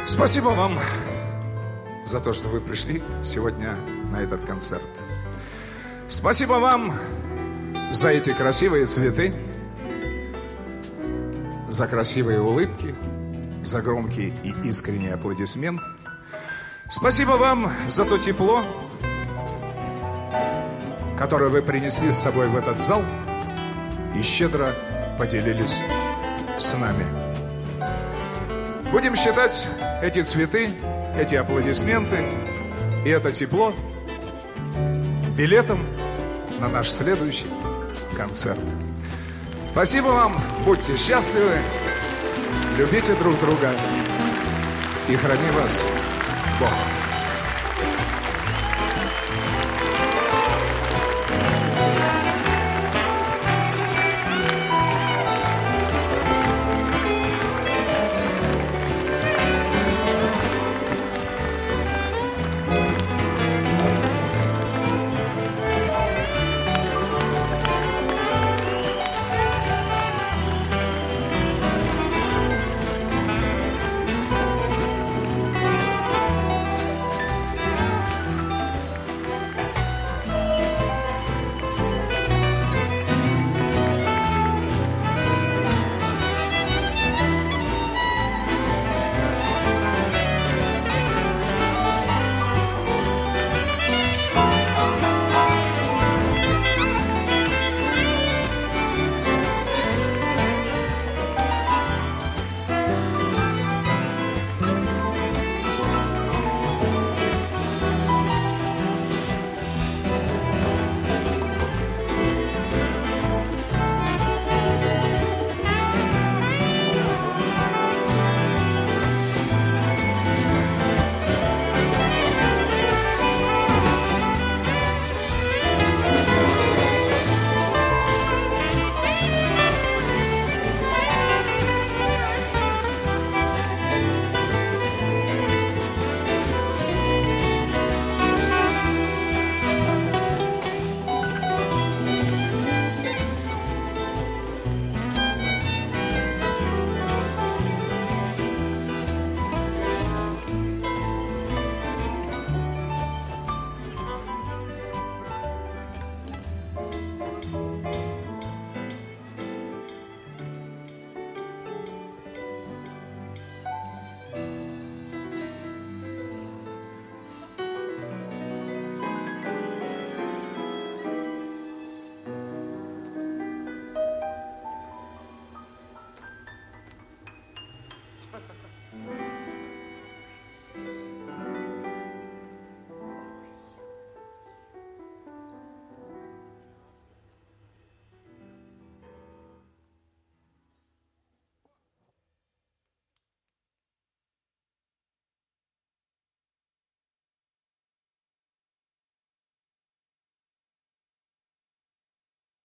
Спасибо вам за то, что вы пришли сегодня на этот концерт. Спасибо вам за эти красивые цветы, за красивые улыбки, за громкие и искренние аплодисменты. Спасибо вам за то тепло, которое вы принесли с собой в этот зал и щедро поделились с нами. Будем считать эти цветы, эти аплодисменты и это тепло билетом на наш следующий концерт. Спасибо вам, будьте счастливы, любите друг друга и храни вас Бог.